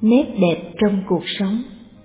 Nét đẹp trong cuộc sống.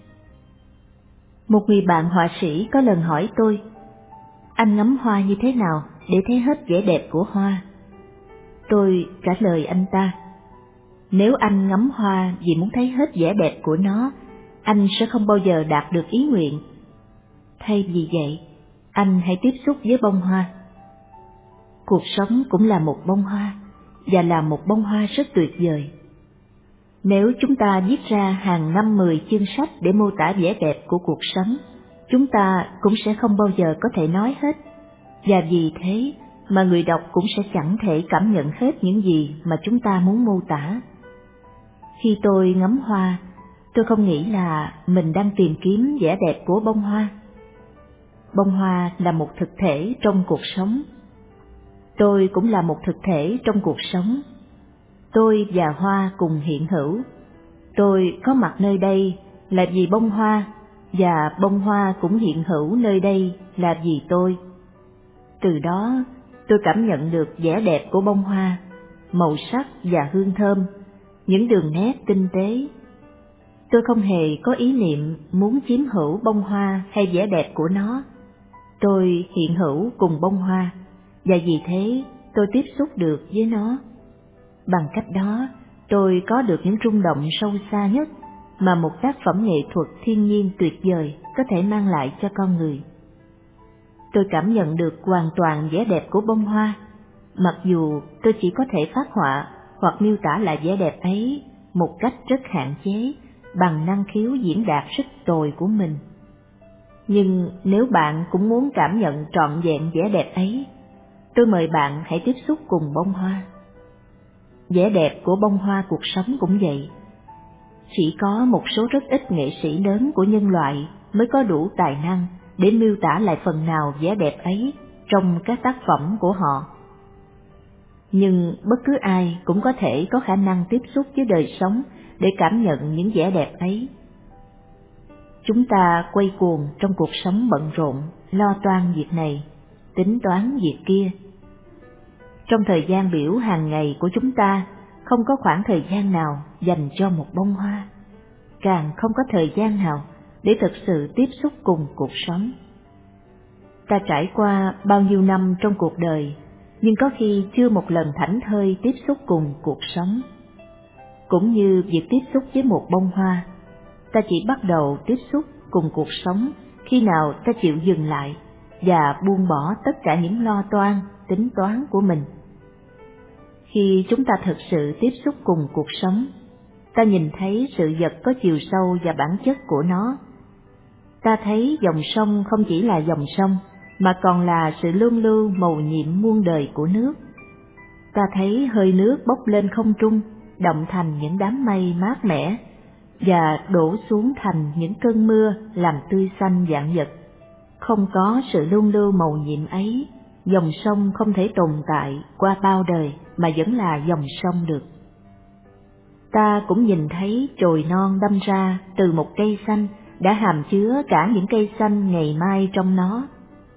Một người bạn họa sĩ có lần hỏi tôi, anh ngắm hoa như thế nào để thấy hết vẻ đẹp của hoa? Tôi trả lời anh ta, nếu anh ngắm hoa vì muốn thấy hết vẻ đẹp của nó, anh sẽ không bao giờ đạt được ý nguyện. Thay vì vậy, anh hãy tiếp xúc với bông hoa. Cuộc sống cũng là một bông hoa, và là một bông hoa rất tuyệt vời. Nếu chúng ta viết ra hàng 5-10 chương sách để mô tả vẻ đẹp của cuộc sống, chúng ta cũng sẽ không bao giờ có thể nói hết, và vì thế mà người đọc cũng sẽ chẳng thể cảm nhận hết những gì mà chúng ta muốn mô tả. Khi tôi ngắm hoa, tôi không nghĩ là mình đang tìm kiếm vẻ đẹp của bông hoa. Bông hoa là một thực thể trong cuộc sống. Tôi cũng là một thực thể trong cuộc sống. Tôi và hoa cùng hiện hữu. Tôi có mặt nơi đây là vì bông hoa, và bông hoa cũng hiện hữu nơi đây là vì tôi. Từ đó, tôi cảm nhận được vẻ đẹp của bông hoa, màu sắc và hương thơm, những đường nét tinh tế. Tôi không hề có ý niệm muốn chiếm hữu bông hoa hay vẻ đẹp của nó. Tôi hiện hữu cùng bông hoa, và vì thế tôi tiếp xúc được với nó. Bằng cách đó, tôi có được những rung động sâu xa nhất mà một tác phẩm nghệ thuật thiên nhiên tuyệt vời có thể mang lại cho con người. Tôi cảm nhận được hoàn toàn vẻ đẹp của bông hoa, mặc dù tôi chỉ có thể phác họa hoặc miêu tả lại vẻ đẹp ấy một cách rất hạn chế bằng năng khiếu diễn đạt rất tồi của mình. Nhưng nếu bạn cũng muốn cảm nhận trọn vẹn vẻ đẹp ấy, tôi mời bạn hãy tiếp xúc cùng bông hoa. Vẻ đẹp của bông hoa cuộc sống cũng vậy. Chỉ có một số rất ít nghệ sĩ lớn của nhân loại mới có đủ tài năng để miêu tả lại phần nào vẻ đẹp ấy trong các tác phẩm của họ. Nhưng bất cứ ai cũng có thể có khả năng tiếp xúc với đời sống để cảm nhận những vẻ đẹp ấy. Chúng ta quay cuồng trong cuộc sống bận rộn, lo toan việc này, tính toán việc kia. Trong thời gian biểu hàng ngày của chúng ta, không có khoảng thời gian nào dành cho một bông hoa, càng không có thời gian nào để thực sự tiếp xúc cùng cuộc sống. Ta trải qua bao nhiêu năm trong cuộc đời, nhưng có khi chưa một lần thảnh thơi tiếp xúc cùng cuộc sống. Cũng như việc tiếp xúc với một bông hoa, ta chỉ bắt đầu tiếp xúc cùng cuộc sống khi nào ta chịu dừng lại và buông bỏ tất cả những lo toan, tính toán của mình. Khi chúng ta thực sự tiếp xúc cùng cuộc sống, ta nhìn thấy sự vật có chiều sâu và bản chất của nó. Ta thấy dòng sông không chỉ là dòng sông, mà còn là sự luân lưu mầu nhiệm muôn đời của nước. Ta thấy hơi nước bốc lên không trung, động thành những đám mây mát mẻ, và đổ xuống thành những cơn mưa làm tươi xanh vạn vật. Không có sự luân lưu mầu nhiệm ấy, dòng sông không thể tồn tại qua bao đời mà vẫn là dòng sông được. Ta cũng nhìn thấy chồi non đâm ra từ một cây xanh đã hàm chứa cả những cây xanh ngày mai trong nó.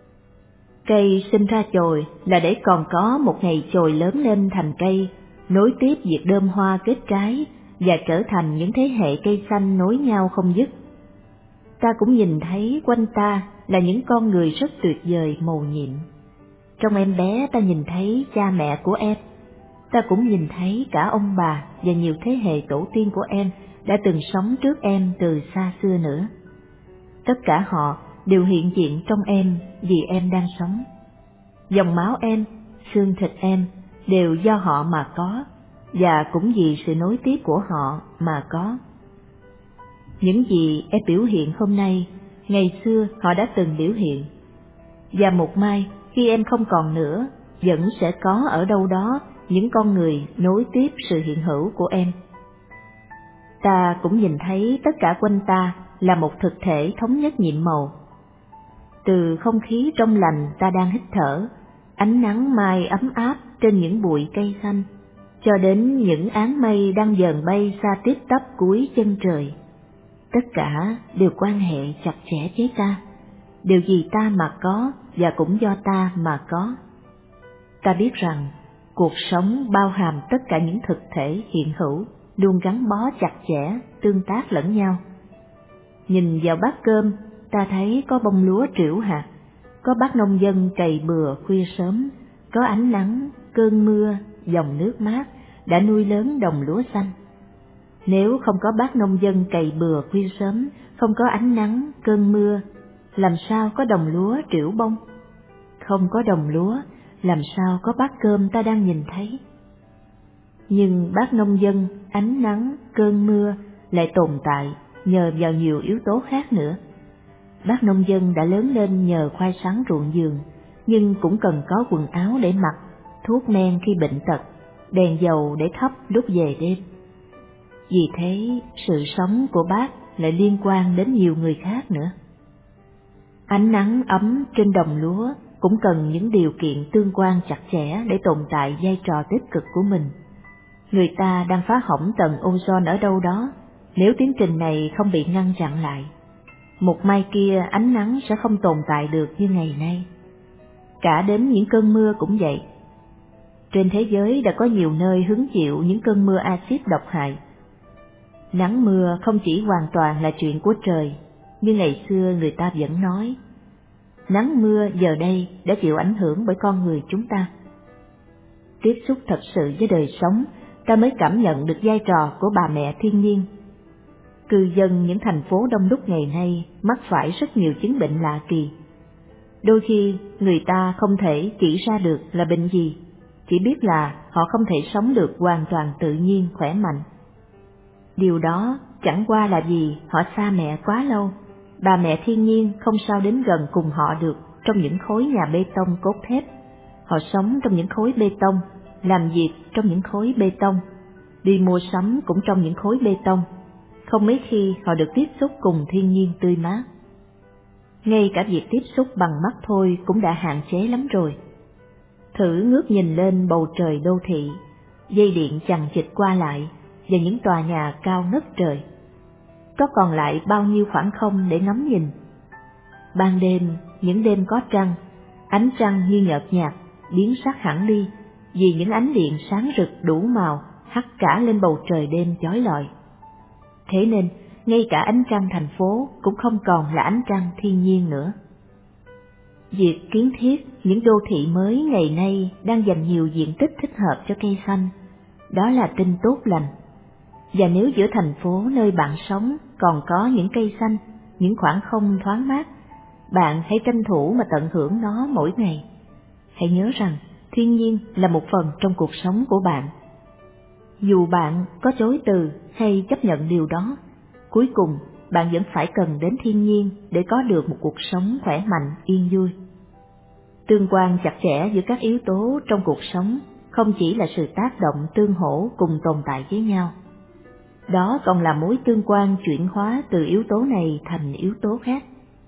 Cây sinh ra chồi là để còn có một ngày chồi lớn lên thành cây, nối tiếp việc đơm hoa kết trái và trở thành những thế hệ cây xanh nối nhau không dứt. Ta cũng nhìn thấy quanh ta là những con người rất tuyệt vời mầu nhiệm. Trong em bé ta nhìn thấy cha mẹ của em. Ta cũng nhìn thấy cả ông bà và nhiều thế hệ tổ tiên của em đã từng sống trước em từ xa xưa nữa. Tất cả họ đều hiện diện trong em vì em đang sống. Dòng máu em, xương thịt em đều do họ mà có, và cũng vì sự nối tiếp của họ mà có. Những gì em biểu hiện hôm nay, ngày xưa họ đã từng biểu hiện. Và một mai, khi em không còn nữa, vẫn sẽ có ở đâu đó những con người nối tiếp sự hiện hữu của em. Ta cũng nhìn thấy tất cả quanh ta là một thực thể thống nhất nhiệm màu. Từ không khí trong lành ta đang hít thở, ánh nắng mai ấm áp trên những bụi cây xanh, cho đến những áng mây đang dần bay xa tít tắp cuối chân trời. Tất cả đều quan hệ chặt chẽ với ta, đều vì ta mà có và cũng do ta mà có. Ta biết rằng cuộc sống bao hàm tất cả những thực thể hiện hữu, luôn gắn bó chặt chẽ, tương tác lẫn nhau. Nhìn vào bát cơm, ta thấy có bông lúa trĩu hạt, có bác nông dân cày bừa khuya sớm, có ánh nắng, cơn mưa, dòng nước mát đã nuôi lớn đồng lúa xanh. Nếu không có bác nông dân cày bừa khuya sớm, không có ánh nắng, cơn mưa, làm sao có đồng lúa trĩu bông? Không có đồng lúa, làm sao có bát cơm ta đang nhìn thấy? Nhưng bác nông dân, ánh nắng, cơn mưa lại tồn tại nhờ vào nhiều yếu tố khác nữa. Bác nông dân đã lớn lên nhờ khoai sắn ruộng vườn, nhưng cũng cần có quần áo để mặc, thuốc men khi bệnh tật, đèn dầu để thắp lúc về đêm. Vì thế, sự sống của bác lại liên quan đến nhiều người khác nữa. Ánh nắng ấm trên đồng lúa cũng cần những điều kiện tương quan chặt chẽ để tồn tại vai trò tích cực của mình. Người ta đang phá hỏng tầng ozone ở đâu đó, nếu tiến trình này không bị ngăn chặn lại, một mai kia ánh nắng sẽ không tồn tại được như ngày nay. Cả đến những cơn mưa cũng vậy. Trên thế giới đã có nhiều nơi hứng chịu những cơn mưa axit độc hại. Nắng mưa không chỉ hoàn toàn là chuyện của trời, như ngày xưa người ta vẫn nói. Nắng mưa giờ đây đã chịu ảnh hưởng bởi con người chúng ta. Tiếp xúc thật sự với đời sống, ta mới cảm nhận được vai trò của bà mẹ thiên nhiên. Cư dân những thành phố đông đúc ngày nay mắc phải rất nhiều chứng bệnh lạ kỳ. Đôi khi người ta không thể chỉ ra được là bệnh gì, chỉ biết là họ không thể sống được hoàn toàn tự nhiên, khỏe mạnh. Điều đó chẳng qua là vì họ xa mẹ quá lâu, bà mẹ thiên nhiên không sao đến gần cùng họ được trong những khối nhà bê tông cốt thép. Họ sống trong những khối bê tông, làm việc trong những khối bê tông, đi mua sắm cũng trong những khối bê tông. Không mấy khi họ được tiếp xúc cùng thiên nhiên tươi mát. Ngay cả việc tiếp xúc bằng mắt thôi cũng đã hạn chế lắm rồi. Thử ngước nhìn lên bầu trời đô thị, dây điện chằng chịt qua lại và những tòa nhà cao ngất trời. Có còn lại bao nhiêu khoảng không để ngắm nhìn? Ban đêm, những đêm có trăng, ánh trăng như nhợt nhạt, biến sắc hẳn đi vì những ánh điện sáng rực đủ màu hắt cả lên bầu trời đêm chói lọi. Thế nên, ngay cả ánh trăng thành phố cũng không còn là ánh trăng thiên nhiên nữa. Việc kiến thiết những đô thị mới ngày nay đang dành nhiều diện tích thích hợp cho cây xanh. Đó là tin tốt lành. Và nếu giữa thành phố nơi bạn sống còn có những cây xanh, những khoảng không thoáng mát, bạn hãy tranh thủ mà tận hưởng nó mỗi ngày. Hãy nhớ rằng thiên nhiên là một phần trong cuộc sống của bạn. Dù bạn có chối từ hay chấp nhận điều đó, cuối cùng bạn vẫn phải cần đến thiên nhiên để có được một cuộc sống khỏe mạnh, yên vui. Tương quan chặt chẽ giữa các yếu tố trong cuộc sống không chỉ là sự tác động tương hỗ cùng tồn tại với nhau. Đó còn là mối tương quan chuyển hóa từ yếu tố này thành yếu tố khác.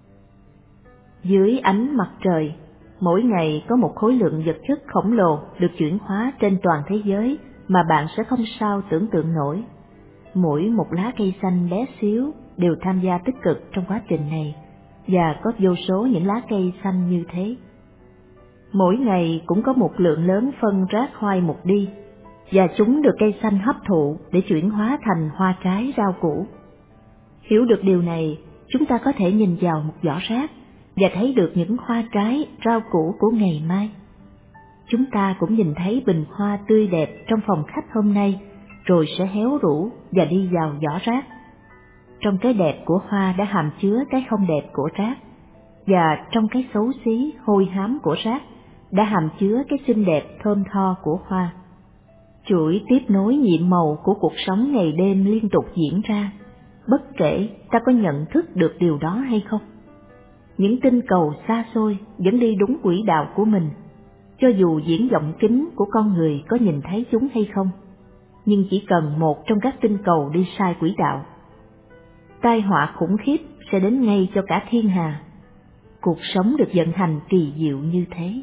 Dưới ánh mặt trời, mỗi ngày có một khối lượng vật chất khổng lồ được chuyển hóa trên toàn thế giới mà bạn sẽ không sao tưởng tượng nổi. Mỗi một lá cây xanh bé xíu đều tham gia tích cực trong quá trình này, và có vô số những lá cây xanh như thế. Mỗi ngày cũng có một lượng lớn phân rác hoai mục đi, và chúng được cây xanh hấp thụ để chuyển hóa thành hoa trái rau củ. Hiểu được điều này, chúng ta có thể nhìn vào một giỏ rác và thấy được những hoa trái, rau củ của ngày mai. Chúng ta cũng nhìn thấy bình hoa tươi đẹp trong phòng khách hôm nay, rồi sẽ héo rũ và đi vào giỏ rác. Trong cái đẹp của hoa đã hàm chứa cái không đẹp của rác, và trong cái xấu xí, hôi hám của rác đã hàm chứa cái xinh đẹp thơm tho của hoa. Chuỗi tiếp nối nhiệm màu của cuộc sống ngày đêm liên tục diễn ra, bất kể ta có nhận thức được điều đó hay không. Những tinh cầu xa xôi vẫn đi đúng quỹ đạo của mình, cho dù viễn vọng kính của con người có nhìn thấy chúng hay không, nhưng chỉ cần một trong các tinh cầu đi sai quỹ đạo, tai họa khủng khiếp sẽ đến ngay cho cả thiên hà. Cuộc sống được vận hành kỳ diệu như thế.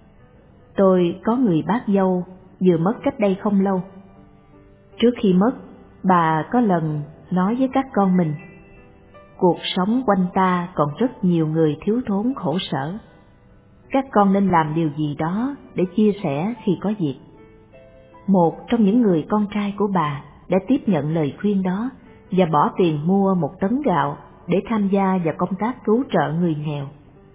Tôi có người bác dâu vừa mất cách đây không lâu. Trước khi mất, bà có lần nói với các con mình, cuộc sống quanh ta còn rất nhiều người thiếu thốn khổ sở. Các con nên làm điều gì đó để chia sẻ khi có dịp. Một trong những người con trai của bà đã tiếp nhận lời khuyên đó và bỏ tiền mua 1 tấn gạo để tham gia vào công tác cứu trợ người nghèo.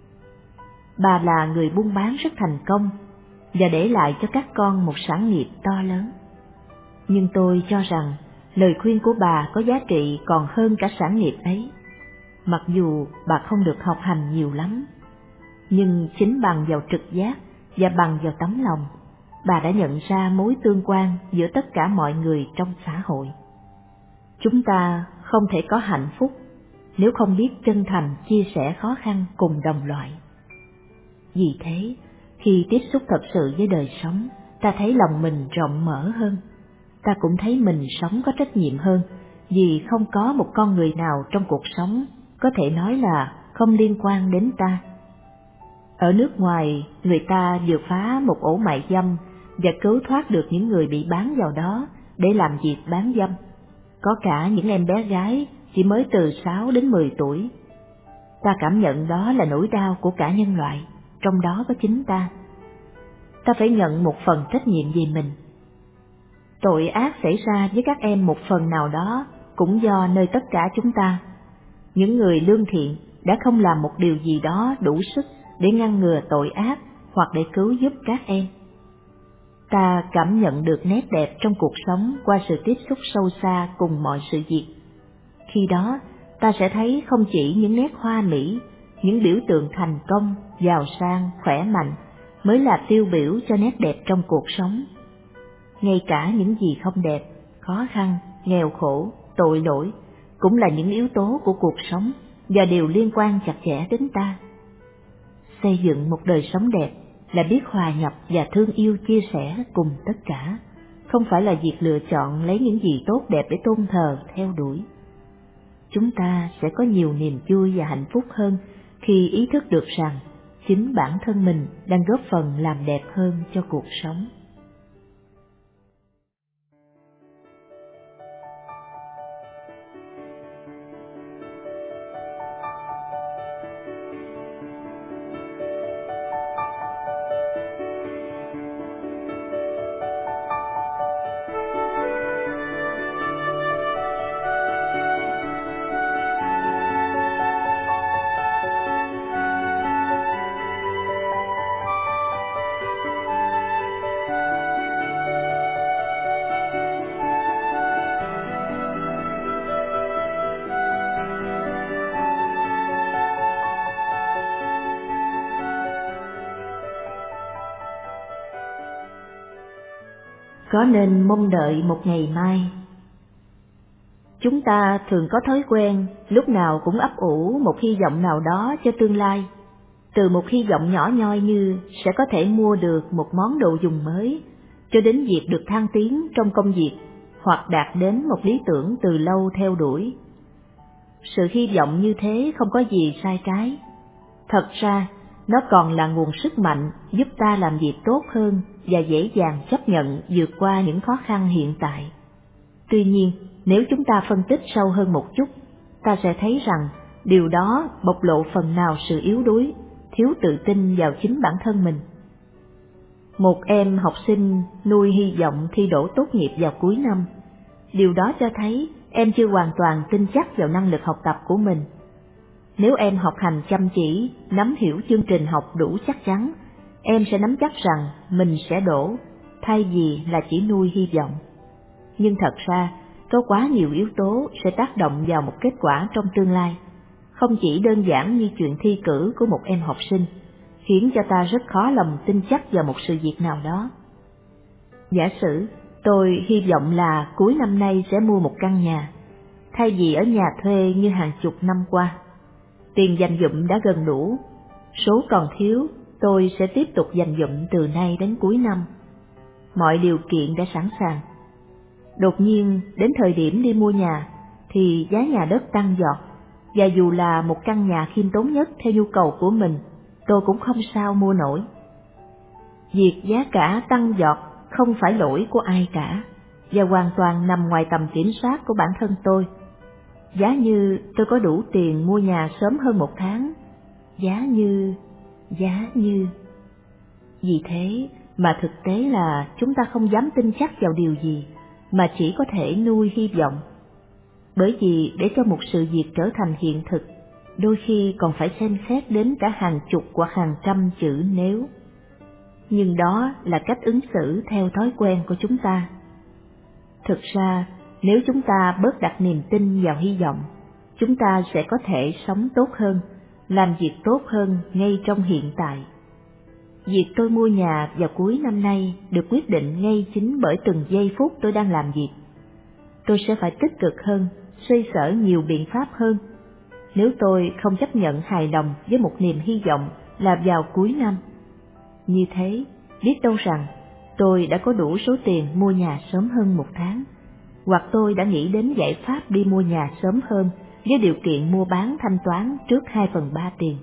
Bà là người buôn bán rất thành công và để lại cho các con một sản nghiệp to lớn. Nhưng tôi cho rằng lời khuyên của bà có giá trị còn hơn cả sản nghiệp ấy. Mặc dù bà không được học hành nhiều lắm, nhưng chính bằng vào trực giác và bằng vào tấm lòng, bà đã nhận ra mối tương quan giữa tất cả mọi người trong xã hội. Chúng ta không thể có hạnh phúc nếu không biết chân thành chia sẻ khó khăn cùng đồng loại. Vì thế, khi tiếp xúc thật sự với đời sống, ta thấy lòng mình rộng mở hơn. Ta cũng thấy mình sống có trách nhiệm hơn, vì không có một con người nào trong cuộc sống có thể nói là không liên quan đến ta. Ở nước ngoài, người ta vừa phá một ổ mại dâm và cứu thoát được những người bị bán vào đó để làm việc bán dâm. Có cả những em bé gái chỉ mới từ 6 đến 10 tuổi. Ta cảm nhận đó là nỗi đau của cả nhân loại, trong đó có chính ta. Ta phải nhận một phần trách nhiệm về mình. Tội ác xảy ra với các em một phần nào đó cũng do nơi tất cả chúng ta. Những người lương thiện đã không làm một điều gì đó đủ sức để ngăn ngừa tội ác hoặc để cứu giúp các em. Ta cảm nhận được nét đẹp trong cuộc sống qua sự tiếp xúc sâu xa cùng mọi sự việc. Khi đó, ta sẽ thấy không chỉ những nét hoa mỹ, những biểu tượng thành công, giàu sang, khỏe mạnh mới là tiêu biểu cho nét đẹp trong cuộc sống. Ngay cả những gì không đẹp, khó khăn, nghèo khổ, tội lỗi cũng là những yếu tố của cuộc sống và đều liên quan chặt chẽ đến ta. Xây dựng một đời sống đẹp là biết hòa nhập và thương yêu chia sẻ cùng tất cả, không phải là việc lựa chọn lấy những gì tốt đẹp để tôn thờ, theo đuổi. Chúng ta sẽ có nhiều niềm vui và hạnh phúc hơn khi ý thức được rằng chính bản thân mình đang góp phần làm đẹp hơn cho cuộc sống. Có nên mong đợi một ngày mai? Chúng ta thường có thói quen lúc nào cũng ấp ủ một hy vọng nào đó cho tương lai, từ một hy vọng nhỏ nhoi như sẽ có thể mua được một món đồ dùng mới, cho đến việc được thăng tiến trong công việc hoặc đạt đến một lý tưởng từ lâu theo đuổi. Sự hy vọng như thế không có gì sai trái. Thật ra, nó còn là nguồn sức mạnh giúp ta làm việc tốt hơn và dễ dàng chấp nhận vượt qua những khó khăn hiện tại. Tuy nhiên, nếu chúng ta phân tích sâu hơn một chút, ta sẽ thấy rằng điều đó bộc lộ phần nào sự yếu đuối, thiếu tự tin vào chính bản thân mình. Một em học sinh nuôi hy vọng thi đỗ tốt nghiệp vào cuối năm. Điều đó cho thấy em chưa hoàn toàn tin chắc vào năng lực học tập của mình. Nếu em học hành chăm chỉ, nắm hiểu chương trình học đủ chắc chắn, em sẽ nắm chắc rằng mình sẽ đỗ, thay vì là chỉ nuôi hy vọng. Nhưng thật ra, có quá nhiều yếu tố sẽ tác động vào một kết quả trong tương lai, không chỉ đơn giản như chuyện thi cử của một em học sinh, khiến cho ta rất khó lòng tin chắc vào một sự việc nào đó. Giả sử, tôi hy vọng là cuối năm nay sẽ mua một căn nhà, thay vì ở nhà thuê như hàng chục năm qua. Tiền dành dụm đã gần đủ, số còn thiếu tôi sẽ tiếp tục dành dụm từ nay đến cuối năm. Mọi điều kiện đã sẵn sàng. Đột nhiên đến thời điểm đi mua nhà thì giá nhà đất tăng giọt, và dù là một căn nhà khiêm tốn nhất theo nhu cầu của mình, tôi cũng không sao mua nổi. Việc giá cả tăng giọt không phải lỗi của ai cả, và hoàn toàn nằm ngoài tầm kiểm soát của bản thân tôi. Giá như tôi có đủ tiền mua nhà sớm hơn một tháng, giá như... Vì thế mà thực tế là chúng ta không dám tin chắc vào điều gì, mà chỉ có thể nuôi hy vọng. Bởi vì để cho một sự việc trở thành hiện thực, đôi khi còn phải xem xét đến cả hàng chục hoặc hàng trăm chữ nếu. Nhưng đó là cách ứng xử theo thói quen của chúng ta. Thực ra, nếu chúng ta bớt đặt niềm tin vào hy vọng, chúng ta sẽ có thể sống tốt hơn, làm việc tốt hơn ngay trong hiện tại. Việc tôi mua nhà vào cuối năm nay được quyết định ngay chính bởi từng giây phút tôi đang làm việc. Tôi sẽ phải tích cực hơn, xoay sở nhiều biện pháp hơn. Nếu tôi không chấp nhận hài lòng với một niềm hy vọng là vào cuối năm. Như thế, biết đâu rằng tôi đã có đủ số tiền mua nhà sớm hơn một tháng, hoặc tôi đã nghĩ đến giải pháp đi mua nhà sớm hơn với điều kiện mua bán thanh toán trước 2/3 tiền.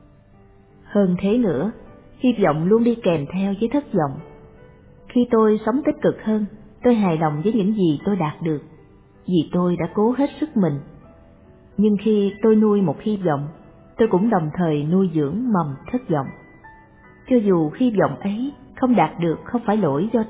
Hơn thế nữa, hy vọng luôn đi kèm theo với thất vọng. Khi tôi sống tích cực hơn, tôi hài lòng với những gì tôi đạt được, vì tôi đã cố hết sức mình. Nhưng khi tôi nuôi một hy vọng, tôi cũng đồng thời nuôi dưỡng mầm thất vọng. Cho dù hy vọng ấy không đạt được không phải lỗi do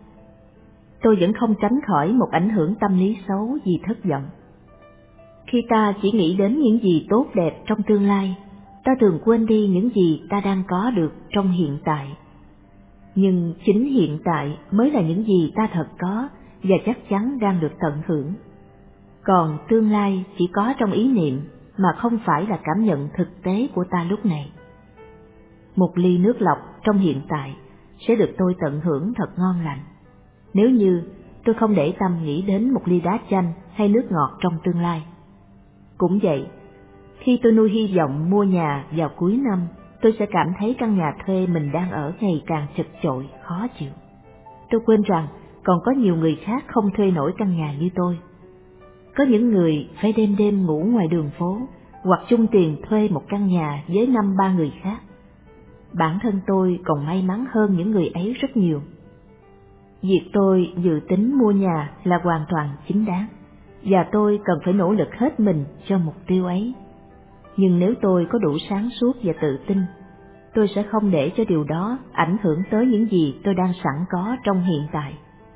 tôi vẫn không tránh khỏi một ảnh hưởng tâm lý xấu vì thất vọng. Khi ta chỉ nghĩ đến những gì tốt đẹp trong tương lai, ta thường quên đi những gì ta đang có được trong hiện tại. Nhưng chính hiện tại mới là những gì ta thật có và chắc chắn đang được tận hưởng. Còn tương lai chỉ có trong ý niệm mà không phải là cảm nhận thực tế của ta lúc này. Một ly nước lọc trong hiện tại sẽ được tôi tận hưởng thật ngon lành, nếu như tôi không để tâm nghĩ đến một ly đá chanh hay nước ngọt trong tương lai. Cũng vậy, khi tôi nuôi hy vọng mua nhà vào cuối năm, tôi sẽ cảm thấy căn nhà thuê mình đang ở ngày càng chật chội, khó chịu. Tôi quên rằng còn có nhiều người khác không thuê nổi căn nhà như tôi. Có những người phải đêm đêm ngủ ngoài đường phố, hoặc chung tiền thuê một căn nhà với 5-3 người khác. Bản thân tôi còn may mắn hơn những người ấy rất nhiều. Việc tôi dự tính mua nhà là hoàn toàn chính đáng, và tôi cần phải nỗ lực hết mình cho mục tiêu ấy. Nhưng nếu tôi có đủ sáng suốt và tự tin, tôi sẽ không để cho điều đó ảnh hưởng tới những gì tôi đang sẵn có trong hiện tại.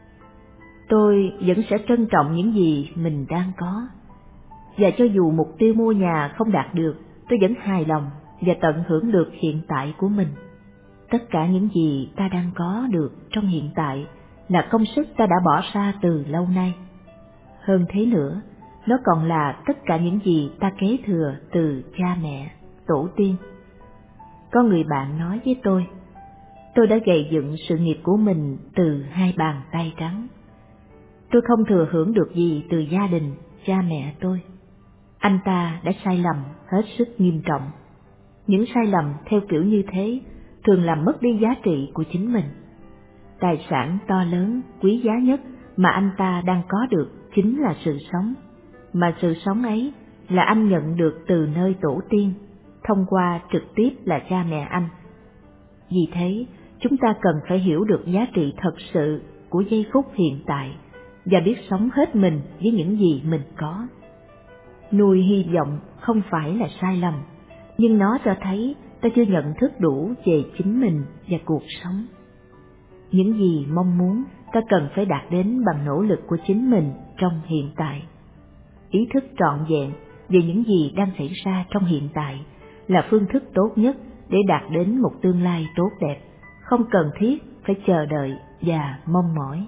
Tôi vẫn sẽ trân trọng những gì mình đang có. Và cho dù mục tiêu mua nhà không đạt được, tôi vẫn hài lòng và tận hưởng được hiện tại của mình. Tất cả những gì ta đang có được trong hiện tại là công sức ta đã bỏ ra từ lâu nay. Hơn thế nữa, nó còn là tất cả những gì ta kế thừa từ cha mẹ, tổ tiên. Có người bạn nói với tôi đã gầy dựng sự nghiệp của mình từ 2 bàn tay trắng. Tôi không thừa hưởng được gì từ gia đình, cha mẹ tôi. Anh ta đã sai lầm hết sức nghiêm trọng. Những sai lầm theo kiểu như thế thường làm mất đi giá trị của chính mình. Tài sản to lớn, quý giá nhất mà anh ta đang có được chính là sự sống, mà sự sống ấy là anh nhận được từ nơi tổ tiên, thông qua trực tiếp là cha mẹ anh. Vì thế, chúng ta cần phải hiểu được giá trị thật sự của giây phút hiện tại và biết sống hết mình với những gì mình có. Nuôi hy vọng không phải là sai lầm, nhưng nó cho thấy ta chưa nhận thức đủ về chính mình và cuộc sống. Những gì mong muốn ta cần phải đạt đến bằng nỗ lực của chính mình trong hiện tại. Ý thức trọn vẹn về những gì đang xảy ra trong hiện tại là phương thức tốt nhất để đạt đến một tương lai tốt đẹp, không cần thiết phải chờ đợi và mong mỏi.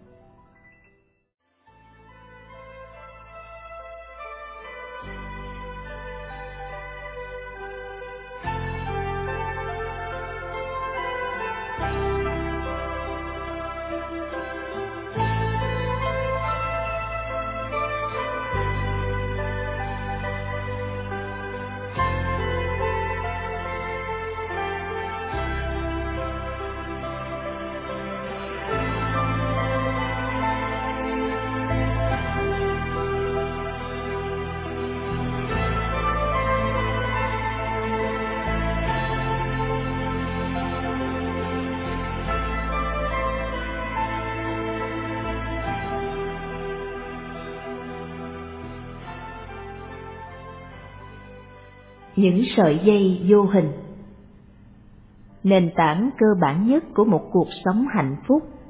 Những sợi dây vô hình. Nền tảng cơ bản nhất của một cuộc sống hạnh phúc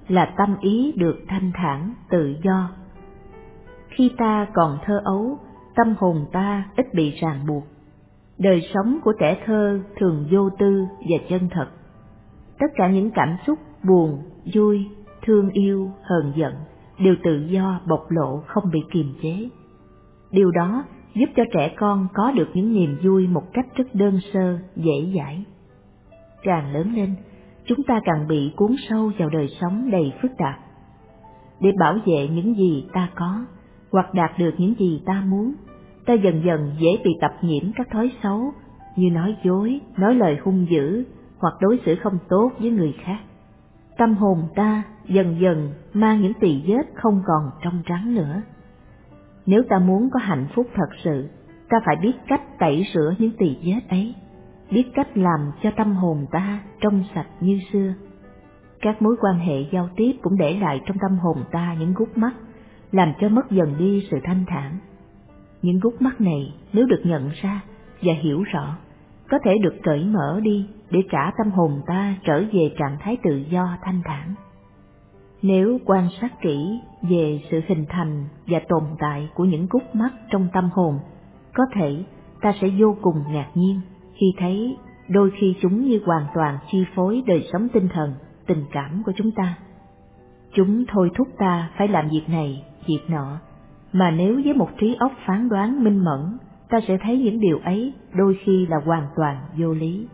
là tâm ý được thanh thản, tự do. Khi ta còn thơ ấu, tâm hồn ta ít bị ràng buộc. Đời sống của trẻ thơ thường vô tư và chân thật. Tất cả những cảm xúc buồn, vui, thương yêu, hờn giận đều tự do bộc lộ, không bị kiềm chế. Điều đó giúp cho trẻ con có được những niềm vui một cách rất đơn sơ, dễ dãi. Càng lớn lên, chúng ta càng bị cuốn sâu vào đời sống đầy phức tạp. Để bảo vệ những gì ta có, hoặc đạt được những gì ta muốn, ta dần dần dễ bị tập nhiễm các thói xấu như nói dối, nói lời hung dữ hoặc đối xử không tốt với người khác. Tâm hồn ta dần dần mang những tỳ vết không còn trong trắng nữa. Nếu ta muốn có hạnh phúc thật sự, ta phải biết cách tẩy rửa những tỳ vết ấy, biết cách làm cho tâm hồn ta trong sạch như xưa. Các mối quan hệ giao tiếp cũng để lại trong tâm hồn ta những gút mắc, làm cho mất dần đi sự thanh thản. Những gút mắc này nếu được nhận ra và hiểu rõ, có thể được cởi mở đi để trả tâm hồn ta trở về trạng thái tự do thanh thản. Nếu quan sát kỹ về sự hình thành và tồn tại của những gút mắc trong tâm hồn, có thể ta sẽ vô cùng ngạc nhiên khi thấy đôi khi chúng như hoàn toàn chi phối đời sống tinh thần, tình cảm của chúng ta. Chúng thôi thúc ta phải làm việc này, việc nọ, mà nếu với một trí óc phán đoán minh mẫn, ta sẽ thấy những điều ấy đôi khi là hoàn toàn vô lý.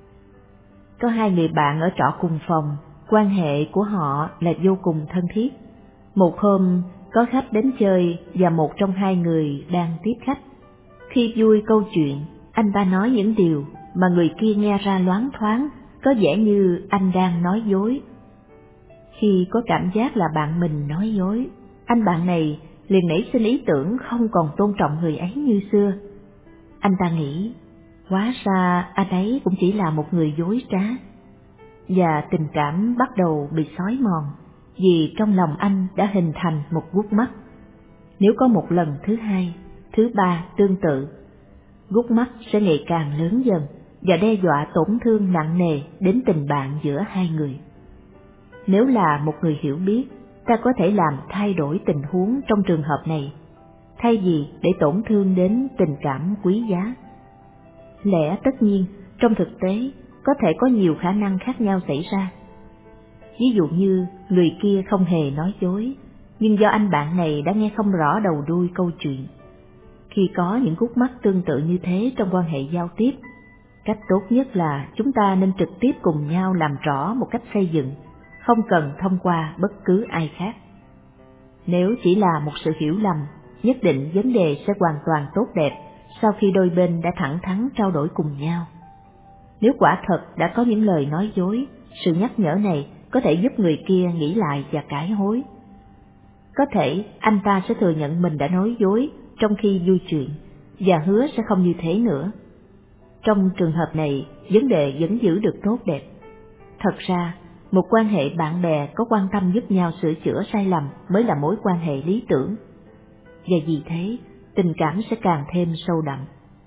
Có hai người bạn ở trọ cùng phòng, quan hệ của họ là vô cùng thân thiết. Một hôm, có khách đến chơi và một trong hai người đang tiếp khách. Khi vui câu chuyện, anh ta nói những điều mà người kia nghe ra loáng thoáng, có vẻ như anh đang nói dối. Khi có cảm giác là bạn mình nói dối, anh bạn này liền nảy sinh ý tưởng không còn tôn trọng người ấy như xưa. Anh ta nghĩ, hóa ra anh ấy cũng chỉ là một người dối trá. Và tình cảm bắt đầu bị xói mòn, vì trong lòng anh đã hình thành một gút mắc. Nếu có một lần thứ hai, thứ ba tương tự, gút mắc sẽ ngày càng lớn dần và đe dọa tổn thương nặng nề đến tình bạn giữa hai người. Nếu là một người hiểu biết, ta có thể làm thay đổi tình huống trong trường hợp này, thay vì để tổn thương đến tình cảm quý giá. Lẽ tất nhiên, trong thực tế, có thể có nhiều khả năng khác nhau xảy ra. Ví dụ như người kia không hề nói dối, nhưng do anh bạn này đã nghe không rõ đầu đuôi câu chuyện. Khi có những khúc mắc tương tự như thế trong quan hệ giao tiếp, cách tốt nhất là chúng ta nên trực tiếp cùng nhau làm rõ một cách xây dựng, không cần thông qua bất cứ ai khác. Nếu chỉ là một sự hiểu lầm, nhất định vấn đề sẽ hoàn toàn tốt đẹp sau khi đôi bên đã thẳng thắn trao đổi cùng nhau. Nếu quả thật đã có những lời nói dối, sự nhắc nhở này có thể giúp người kia nghĩ lại và cải hối. Có thể anh ta sẽ thừa nhận mình đã nói dối trong khi vui chuyện và hứa sẽ không như thế nữa. Trong trường hợp này, vấn đề vẫn giữ được tốt đẹp. Thật ra, một quan hệ bạn bè có quan tâm giúp nhau sửa chữa sai lầm mới là mối quan hệ lý tưởng. Và vì thế, tình cảm sẽ càng thêm sâu đậm.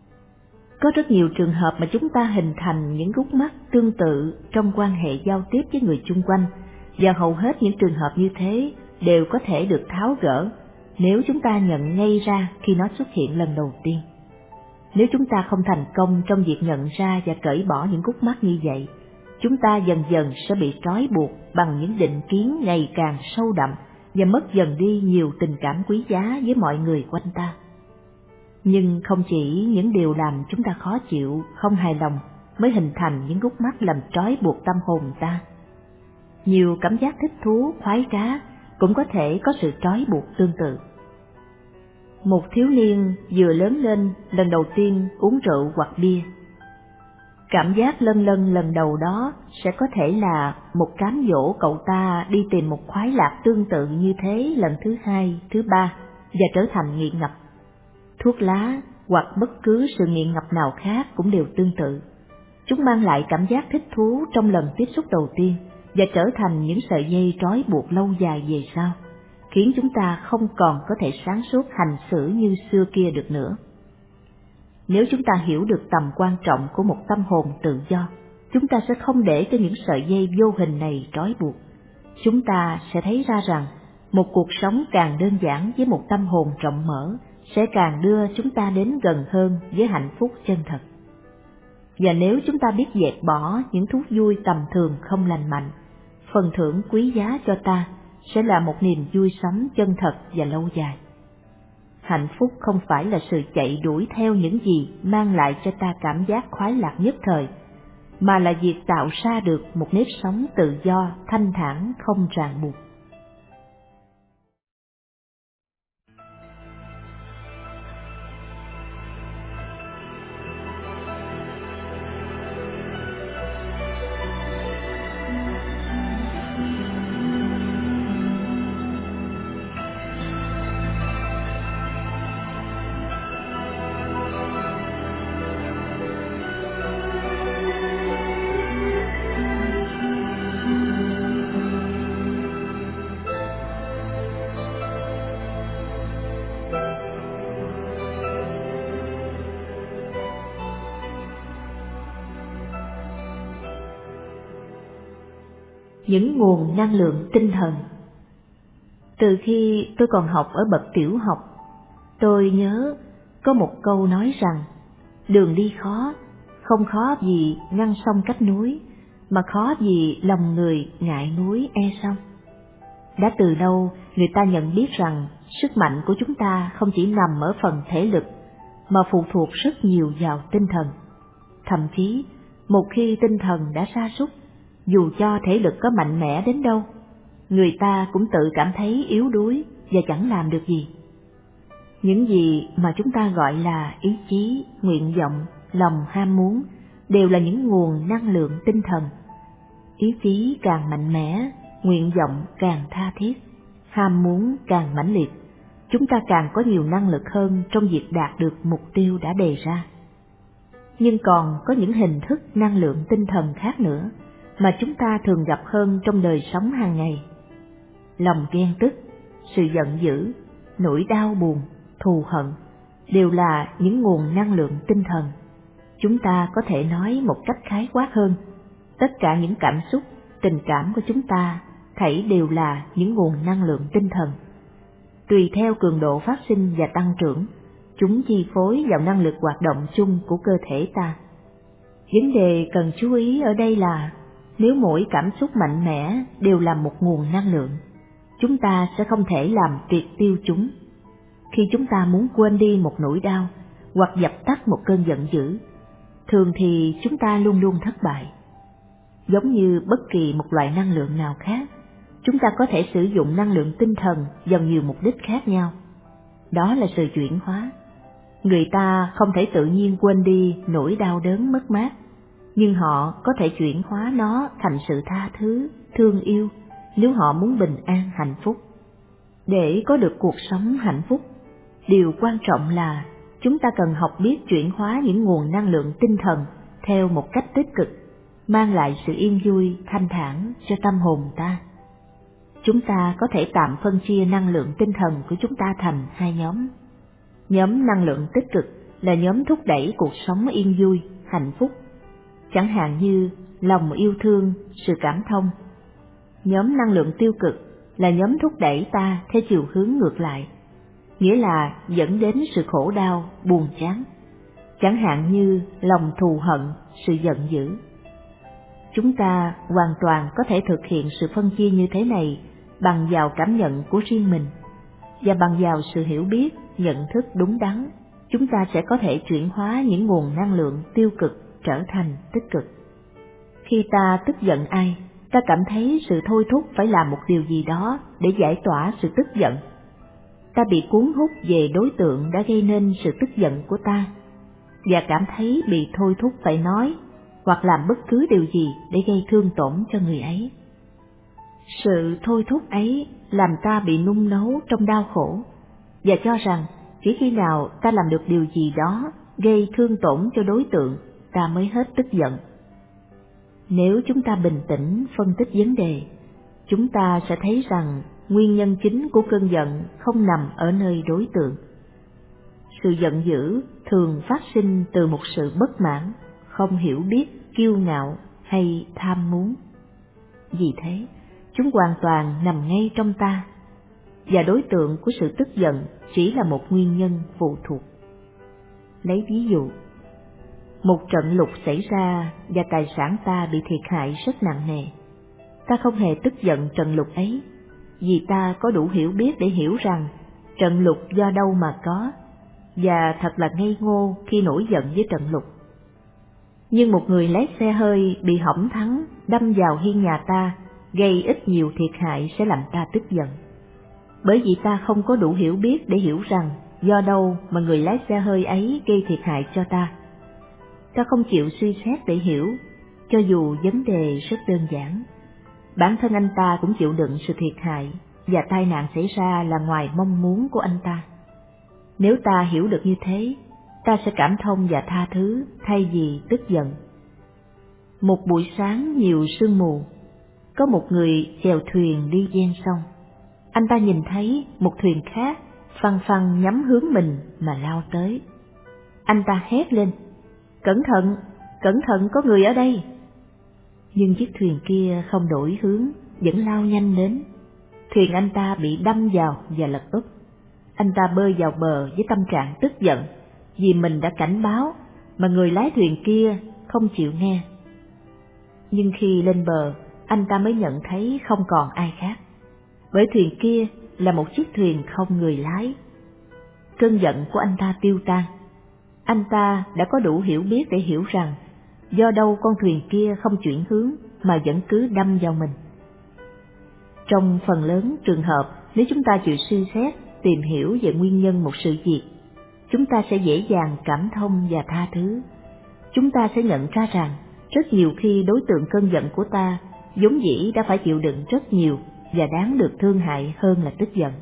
Có rất nhiều trường hợp mà chúng ta hình thành những khúc mắc tương tự trong quan hệ giao tiếp với người chung quanh, và hầu hết những trường hợp như thế đều có thể được tháo gỡ nếu chúng ta nhận ngay ra khi nó xuất hiện lần đầu tiên. Nếu chúng ta không thành công trong việc nhận ra và cởi bỏ những khúc mắc như vậy, chúng ta dần dần sẽ bị trói buộc bằng những định kiến ngày càng sâu đậm và mất dần đi nhiều tình cảm quý giá với mọi người quanh ta. Nhưng không chỉ những điều làm chúng ta khó chịu, không hài lòng mới hình thành những khúc mắc làm trói buộc tâm hồn ta. Nhiều cảm giác thích thú, khoái trá cũng có thể có sự trói buộc tương tự. Một thiếu niên vừa lớn lên lần đầu tiên uống rượu hoặc bia. Cảm giác lân lân lần đầu đó sẽ có thể là một cám dỗ cậu ta đi tìm một khoái lạc tương tự như thế lần thứ hai, thứ ba và trở thành nghiện ngập. Thuốc lá hoặc bất cứ sự nghiện ngập nào khác cũng đều tương tự. Chúng mang lại cảm giác thích thú trong lần tiếp xúc đầu tiên và trở thành những sợi dây trói buộc lâu dài về sau, khiến chúng ta không còn có thể sáng suốt hành xử như xưa kia được nữa. Nếu chúng ta hiểu được tầm quan trọng của một tâm hồn tự do, chúng ta sẽ không để cho những sợi dây vô hình này trói buộc. chúng ta sẽ thấy ra rằng một cuộc sống càng đơn giản với một tâm hồn rộng mở sẽ càng đưa chúng ta đến gần hơn với hạnh phúc chân thật. Và nếu chúng ta biết dẹp bỏ những thú vui tầm thường không lành mạnh, phần thưởng quý giá cho ta sẽ là một niềm vui sống chân thật và lâu dài. Hạnh phúc không phải là sự chạy đuổi theo những gì mang lại cho ta cảm giác khoái lạc nhất thời, mà là việc tạo ra được một nếp sống tự do, thanh thản, không ràng buộc. Những nguồn năng lượng tinh thần. Từ khi tôi còn học ở bậc tiểu học, tôi nhớ có một câu nói rằng đường đi khó, không khó vì ngăn sông cách núi, mà khó vì lòng người ngại núi e sông. Đã từ lâu người ta nhận biết rằng sức mạnh của chúng ta không chỉ nằm ở phần thể lực, mà phụ thuộc rất nhiều vào tinh thần. Thậm chí, một khi tinh thần đã sa sút, dù cho thể lực có mạnh mẽ đến đâu, người ta cũng tự cảm thấy yếu đuối và chẳng làm được gì. Những gì mà chúng ta gọi là ý chí, nguyện vọng, lòng ham muốn đều là những nguồn năng lượng tinh thần. Ý chí càng mạnh mẽ, nguyện vọng càng tha thiết, ham muốn càng mãnh liệt, chúng ta càng có nhiều năng lực hơn trong việc đạt được mục tiêu đã đề ra. Nhưng còn có những hình thức năng lượng tinh thần khác nữa mà chúng ta thường gặp hơn trong đời sống hàng ngày. Lòng ghen tức, sự giận dữ, nỗi đau buồn, thù hận đều là những nguồn năng lượng tinh thần. Chúng ta có thể nói một cách khái quát hơn, tất cả những cảm xúc, tình cảm của chúng ta thảy đều là những nguồn năng lượng tinh thần. Tùy theo cường độ phát sinh và tăng trưởng, chúng chi phối vào năng lực hoạt động chung của cơ thể ta. Vấn đề cần chú ý ở đây là nếu mỗi cảm xúc mạnh mẽ đều là một nguồn năng lượng, chúng ta sẽ không thể làm triệt tiêu chúng. Khi chúng ta muốn quên đi một nỗi đau hoặc dập tắt một cơn giận dữ, thường thì chúng ta luôn luôn thất bại. Giống như bất kỳ một loại năng lượng nào khác, chúng ta có thể sử dụng năng lượng tinh thần vào nhiều mục đích khác nhau. Đó là sự chuyển hóa. Người ta không thể tự nhiên quên đi nỗi đau đớn mất mát, nhưng họ có thể chuyển hóa nó thành sự tha thứ, thương yêu nếu họ muốn bình an hạnh phúc. Để có được cuộc sống hạnh phúc, điều quan trọng là chúng ta cần học biết chuyển hóa những nguồn năng lượng tinh thần theo một cách tích cực, mang lại sự yên vui, thanh thản cho tâm hồn ta. Chúng ta có thể tạm phân chia năng lượng tinh thần của chúng ta thành hai nhóm. Nhóm năng lượng tích cực là nhóm thúc đẩy cuộc sống yên vui, hạnh phúc, chẳng hạn như lòng yêu thương, sự cảm thông. Nhóm năng lượng tiêu cực là nhóm thúc đẩy ta theo chiều hướng ngược lại, nghĩa là dẫn đến sự khổ đau, buồn chán, chẳng hạn như lòng thù hận, sự giận dữ. Chúng ta hoàn toàn có thể thực hiện sự phân chia như thế này bằng vào cảm nhận của riêng mình, và bằng vào sự hiểu biết, nhận thức đúng đắn, chúng ta sẽ có thể chuyển hóa những nguồn năng lượng tiêu cực trở thành tích cực. Khi ta tức giận ai, ta cảm thấy sự thôi thúc phải làm một điều gì đó để giải tỏa sự tức giận. Ta bị cuốn hút về đối tượng đã gây nên sự tức giận của ta, và cảm thấy bị thôi thúc phải nói hoặc làm bất cứ điều gì để gây thương tổn cho người ấy. Sự thôi thúc ấy làm ta bị nung nấu trong đau khổ, và cho rằng chỉ khi nào ta làm được điều gì đó gây thương tổn cho đối tượng, ta mới hết tức giận. Nếu chúng ta bình tĩnh phân tích vấn đề, chúng ta sẽ thấy rằng nguyên nhân chính của cơn giận không nằm ở nơi đối tượng. Sự giận dữ thường phát sinh từ một sự bất mãn, không hiểu biết, kiêu ngạo hay tham muốn. Vì thế, chúng hoàn toàn nằm ngay trong ta, và đối tượng của sự tức giận chỉ là một nguyên nhân phụ thuộc. Lấy ví dụ, một trận lụt xảy ra và tài sản ta bị thiệt hại rất nặng nề. Ta không hề tức giận trận lụt ấy, vì ta có đủ hiểu biết để hiểu rằng trận lụt do đâu mà có, và thật là ngây ngô khi nổi giận với trận lụt. Nhưng một người lái xe hơi bị hỏng thắng đâm vào hiên nhà ta, gây ít nhiều thiệt hại sẽ làm ta tức giận. Bởi vì ta không có đủ hiểu biết để hiểu rằng do đâu mà người lái xe hơi ấy gây thiệt hại cho ta. Ta không chịu suy xét để hiểu, cho dù vấn đề rất đơn giản. Bản thân anh ta cũng chịu đựng sự thiệt hại, và tai nạn xảy ra là ngoài mong muốn của anh ta. Nếu ta hiểu được như thế, ta sẽ cảm thông và tha thứ thay vì tức giận. Một buổi sáng nhiều sương mù, có một người chèo thuyền đi ven sông. Anh ta nhìn thấy một thuyền khác phăng phăng nhắm hướng mình mà lao tới. Anh ta hét lên: cẩn thận, có người ở đây. Nhưng chiếc thuyền kia không đổi hướng, vẫn lao nhanh đến. Thuyền anh ta bị đâm vào và lật úp. Anh ta bơi vào bờ với tâm trạng tức giận, vì mình đã cảnh báo mà người lái thuyền kia không chịu nghe. Nhưng khi lên bờ, anh ta mới nhận thấy không còn ai khác, bởi thuyền kia là một chiếc thuyền không người lái. Cơn giận của anh ta tiêu tan. Anh ta đã có đủ hiểu biết để hiểu rằng do đâu con thuyền kia không chuyển hướng mà vẫn cứ đâm vào mình. Trong phần lớn trường hợp, nếu chúng ta chịu suy xét, tìm hiểu về nguyên nhân một sự việc, chúng ta sẽ dễ dàng cảm thông và tha thứ. Chúng ta sẽ nhận ra rằng rất nhiều khi đối tượng cơn giận của ta vốn dĩ đã phải chịu đựng rất nhiều và đáng được thương hại hơn là tức giận.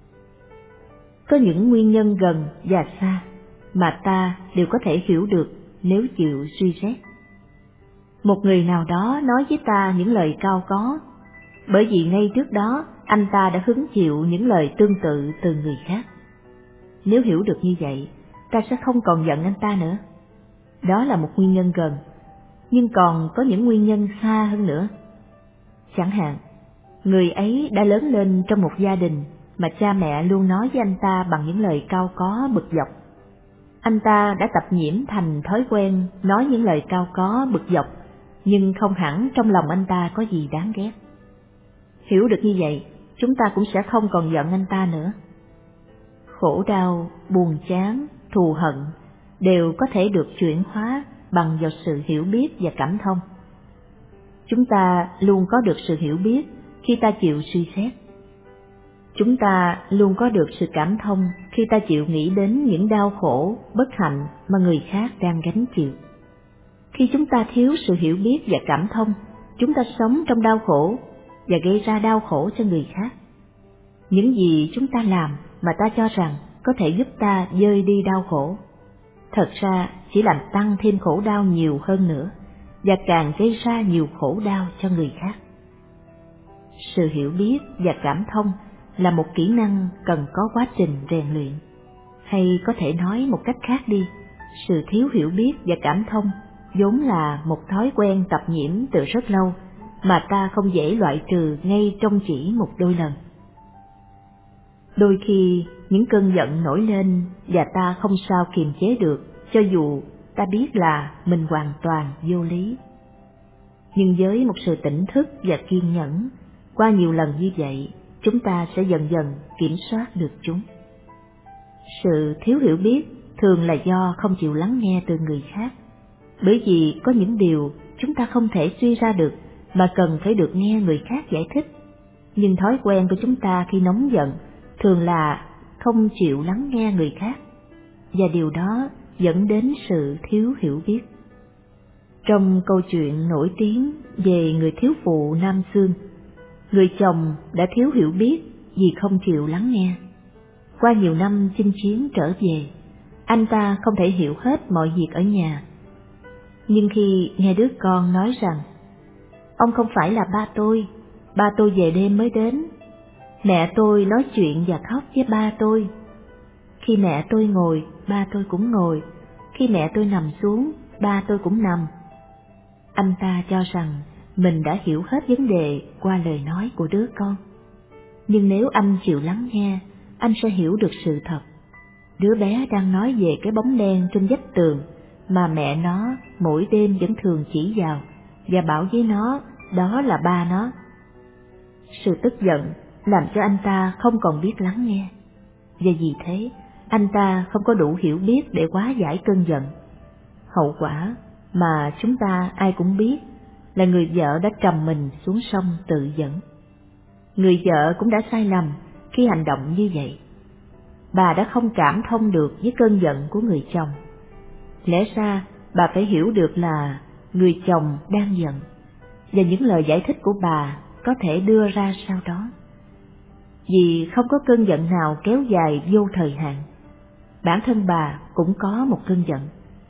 Có những nguyên nhân gần và xa mà ta đều có thể hiểu được nếu chịu suy xét. Một người nào đó nói với ta những lời cao có, bởi vì ngay trước đó anh ta đã hứng chịu những lời tương tự từ người khác. Nếu hiểu được như vậy, ta sẽ không còn giận anh ta nữa. Đó là một nguyên nhân gần, nhưng còn có những nguyên nhân xa hơn nữa. Chẳng hạn, người ấy đã lớn lên trong một gia đình mà cha mẹ luôn nói với anh ta bằng những lời cao có bực dọc. Anh ta đã tập nhiễm thành thói quen nói những lời cao có bực dọc, nhưng không hẳn trong lòng anh ta có gì đáng ghét. Hiểu được như vậy, chúng ta cũng sẽ không còn giận anh ta nữa. Khổ đau, buồn chán, thù hận đều có thể được chuyển hóa bằng vào sự hiểu biết và cảm thông. Chúng ta luôn có được sự hiểu biết khi ta chịu suy xét. Chúng ta luôn có được sự cảm thông khi ta chịu nghĩ đến những đau khổ, bất hạnh mà người khác đang gánh chịu. Khi chúng ta thiếu sự hiểu biết và cảm thông, chúng ta sống trong đau khổ và gây ra đau khổ cho người khác. Những gì chúng ta làm mà ta cho rằng có thể giúp ta vơi đi đau khổ, thật ra chỉ làm tăng thêm khổ đau nhiều hơn nữa, và càng gây ra nhiều khổ đau cho người khác. Sự hiểu biết và cảm thông là một kỹ năng cần có quá trình rèn luyện. Hay có thể nói một cách khác đi, sự thiếu hiểu biết và cảm thông vốn là một thói quen tập nhiễm từ rất lâu mà ta không dễ loại trừ ngay trong chỉ một đôi lần. Đôi khi những cơn giận nổi lên và ta không sao kiềm chế được, cho dù ta biết là mình hoàn toàn vô lý. Nhưng với một sự tỉnh thức và kiên nhẫn, qua nhiều lần như vậy, chúng ta sẽ dần dần kiểm soát được chúng. Sự thiếu hiểu biết thường là do không chịu lắng nghe từ người khác, bởi vì có những điều chúng ta không thể suy ra được mà cần phải được nghe người khác giải thích. Nhưng thói quen của chúng ta khi nóng giận thường là không chịu lắng nghe người khác, và điều đó dẫn đến sự thiếu hiểu biết. Trong câu chuyện nổi tiếng về người thiếu phụ Nam Xương, người chồng đã thiếu hiểu biết vì không chịu lắng nghe. Qua nhiều năm chinh chiến trở về, anh ta không thể hiểu hết mọi việc ở nhà. Nhưng khi nghe đứa con nói rằng ông không phải là ba tôi về đêm mới đến, mẹ tôi nói chuyện và khóc với ba tôi. Khi mẹ tôi ngồi, ba tôi cũng ngồi, khi mẹ tôi nằm xuống, ba tôi cũng nằm. Anh ta cho rằng mình đã hiểu hết vấn đề qua lời nói của đứa con. Nhưng nếu anh chịu lắng nghe, anh sẽ hiểu được sự thật. Đứa bé đang nói về cái bóng đen trên vách tường mà mẹ nó mỗi đêm vẫn thường chỉ vào và bảo với nó đó là ba nó. Sự tức giận làm cho anh ta không còn biết lắng nghe, và vì thế anh ta không có đủ hiểu biết để hóa giải cơn giận. Hậu quả mà chúng ta ai cũng biết là người vợ đã trầm mình xuống sông tự dẫn. Người vợ cũng đã sai lầm khi hành động như vậy. Bà đã không cảm thông được với cơn giận của người chồng. Lẽ ra bà phải hiểu được là người chồng đang giận, và những lời giải thích của bà có thể đưa ra sau đó. Vì không có cơn giận nào kéo dài vô thời hạn. Bản thân bà cũng có một cơn giận.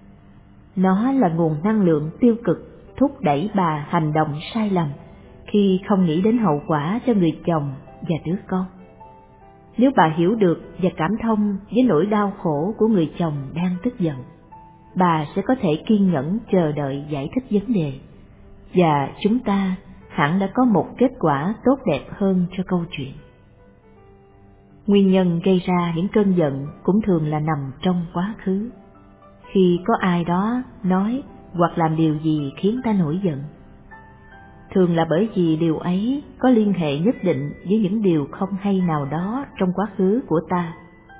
Nó là nguồn năng lượng tiêu cực thúc đẩy bà hành động sai lầm khi không nghĩ đến hậu quả cho người chồng và đứa con. Nếu bà hiểu được và cảm thông với nỗi đau khổ của người chồng đang tức giận, bà sẽ có thể kiên nhẫn chờ đợi giải thích vấn đề, và chúng ta hẳn đã có một kết quả tốt đẹp hơn cho câu chuyện. Nguyên nhân gây ra những cơn giận cũng thường là nằm trong quá khứ. Khi có ai đó nói hoặc làm điều gì khiến ta nổi giận, thường là bởi vì điều ấy có liên hệ nhất định với những điều không hay nào đó trong quá khứ của ta.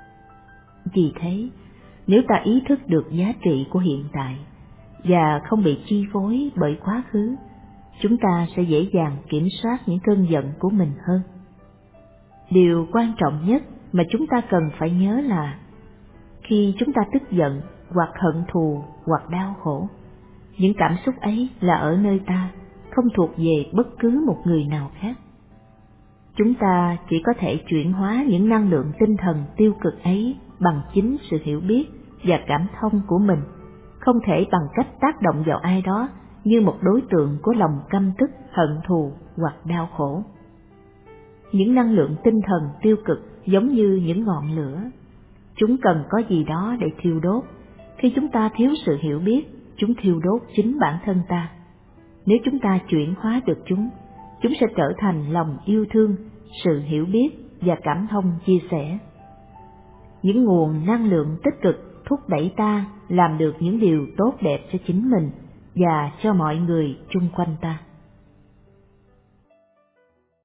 Vì thế, nếu ta ý thức được giá trị của hiện tại và không bị chi phối bởi quá khứ, chúng ta sẽ dễ dàng kiểm soát những cơn giận của mình hơn. Điều quan trọng nhất mà chúng ta cần phải nhớ là khi chúng ta tức giận hoặc hận thù hoặc đau khổ, những cảm xúc ấy là ở nơi ta, không thuộc về bất cứ một người nào khác. Chúng ta chỉ có thể chuyển hóa những năng lượng tinh thần tiêu cực ấy bằng chính sự hiểu biết và cảm thông của mình, không thể bằng cách tác động vào ai đó như một đối tượng của lòng căm tức, hận thù hoặc đau khổ. Những năng lượng tinh thần tiêu cực giống như những ngọn lửa. Chúng cần có gì đó để thiêu đốt. Khi chúng ta thiếu sự hiểu biết, chúng thiêu đốt chính bản thân ta. Nếu chúng ta chuyển hóa được chúng sẽ trở thành lòng yêu thương, sự hiểu biết và cảm thông chia sẻ. Những nguồn năng lượng tích cực thúc đẩy ta làm được những điều tốt đẹp cho chính mình và cho mọi người chung quanh ta.